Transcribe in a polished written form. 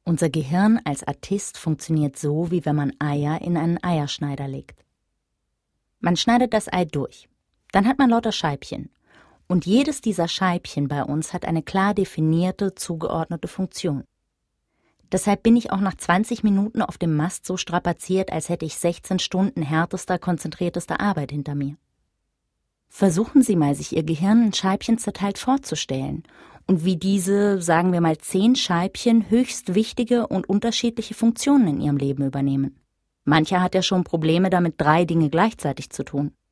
Unser Gehirn als Artist funktioniert so, wie wenn man Eier in einen Eierschneider legt. Man schneidet das Ei durch. Dann hat man lauter Scheibchen. Und jedes dieser Scheibchen bei uns hat eine klar definierte, zugeordnete Funktion. Deshalb bin ich auch nach 20 Minuten auf dem Mast so strapaziert, als hätte ich 16 Stunden härtester, konzentriertester Arbeit hinter mir. Versuchen Sie mal, sich Ihr Gehirn in Scheibchen zerteilt vorzustellen und wie diese, sagen wir mal 10 Scheibchen, höchst wichtige und unterschiedliche Funktionen in Ihrem Leben übernehmen. Mancher hat ja schon Probleme damit, 3 Dinge gleichzeitig zu tun.